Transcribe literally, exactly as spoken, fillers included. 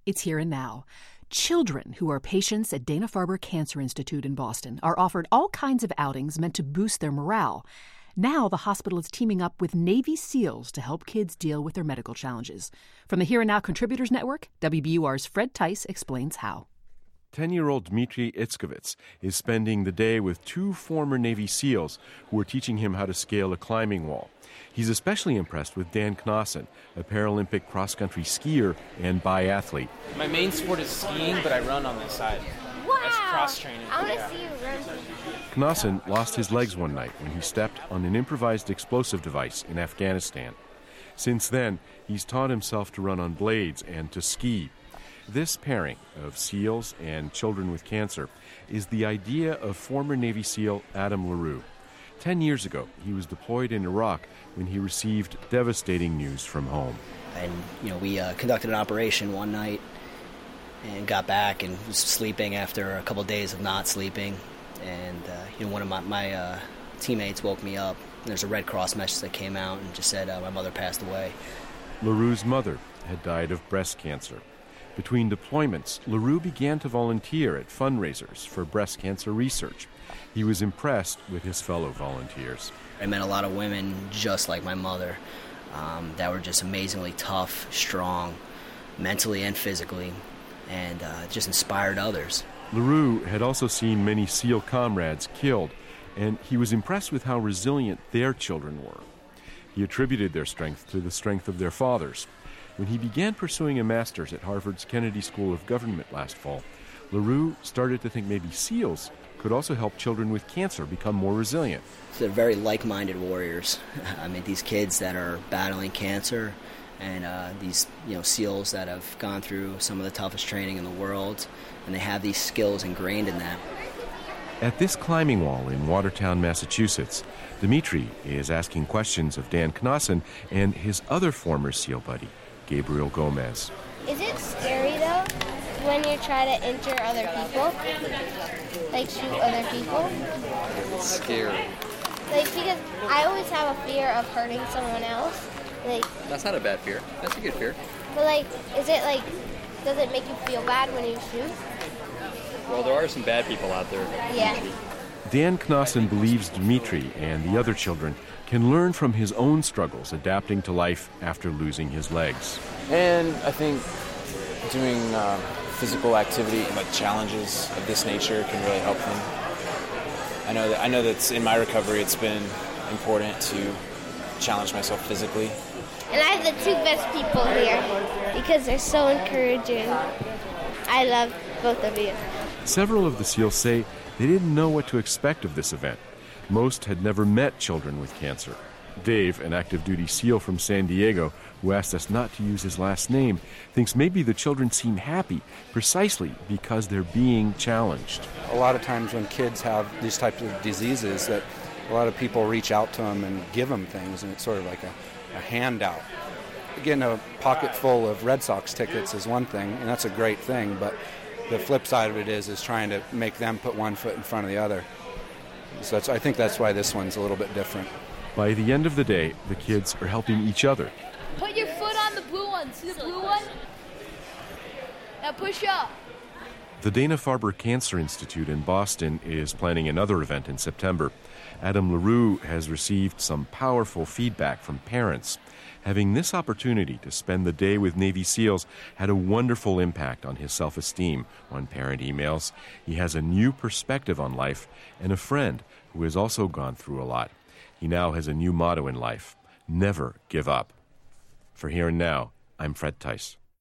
It's Here and Now. Children who are patients at Dana-Farber Cancer Institute in Boston are offered all kinds of outings meant to boost their morale. Now the hospital is teaming up with Navy SEALs to help kids deal with their medical challenges. From the Here and Now Contributors Network, W B U R's Fred Tice explains how. Ten-year-old Dmitry Itskovitz is spending the day with two former Navy SEALs who are teaching him how to scale a climbing wall. He's especially impressed with Dan Knassen, a Paralympic cross-country skier and biathlete. My main sport is skiing, but I run on the side. Wow! That's cross-training. I want to yeah. see you run. Knassen lost his legs one night when he stepped on an improvised explosive device in Afghanistan. Since then, he's taught himself to run on blades and to ski. This pairing of SEALs and children with cancer is the idea of former Navy SEAL Adam LaRue. Ten years ago, he was deployed in Iraq when he received devastating news from home. And, you know, we uh, conducted an operation one night and got back and was sleeping after a couple of days of not sleeping. And, uh, you know, one of my, my uh, teammates woke me up. There's a Red Cross message that came out and just said uh, my mother passed away. LaRue's mother had died of breast cancer. Between deployments, LaRue began to volunteer at fundraisers for breast cancer research. He was impressed with his fellow volunteers. I met a lot of women just like my mother um, that were just amazingly tough, strong, mentally and physically, and uh, just inspired others. LaRue had also seen many SEAL comrades killed, and he was impressed with how resilient their children were. He attributed their strength to the strength of their fathers. When he began pursuing a master's at Harvard's Kennedy School of Government last fall, LaRue started to think maybe SEALs could also help children with cancer become more resilient. They're very like-minded warriors. I mean, these kids that are battling cancer and uh, these, you know, SEALs that have gone through some of the toughest training in the world, and they have these skills ingrained in them. At this climbing wall in Watertown, Massachusetts, Dmitry is asking questions of Dan Knassen and his other former SEAL buddy, Gabriel Gomez. Is it scary, though, when you try to injure other people? Like, shoot other people? It's scary. Like, because I always have a fear of hurting someone else. Like, That's not a bad fear. That's a good fear. but, like, is it, like, does it make you feel bad when you shoot? Well, there are some bad people out there. Yeah. Dan Knassen believes Dmitry and the other children can learn from his own struggles adapting to life after losing his legs. And I think doing uh, physical activity, like challenges of this nature, can really help them. I know that I know that in my recovery, it's been important to challenge myself physically. And I have the two best people here because they're so encouraging. I love both of you. Several of the SEALs say they didn't know what to expect of this event. Most had never met children with cancer. Dave, an active duty SEAL from San Diego, who asked us not to use his last name, thinks maybe the children seem happy precisely because they're being challenged. A lot of times when kids have these types of diseases, that a lot of people reach out to them and give them things, and it's sort of like a, a handout. Getting a pocket full of Red Sox tickets is one thing, and that's a great thing, but the flip side of it is is trying to make them put one foot in front of the other. So that's, I think that's why this one's a little bit different. By the end of the day, the kids are helping each other. Put your foot on the blue one. See the blue one? Now push up. The Dana-Farber Cancer Institute in Boston is planning another event in September. Adam LaRue has received some powerful feedback from parents. Having this opportunity to spend the day with Navy SEALs had a wonderful impact on his self-esteem, one parent emails. He has a new perspective on life and a friend who has also gone through a lot. He now has a new motto in life: never give up. For Here and Now, I'm Fred Tice.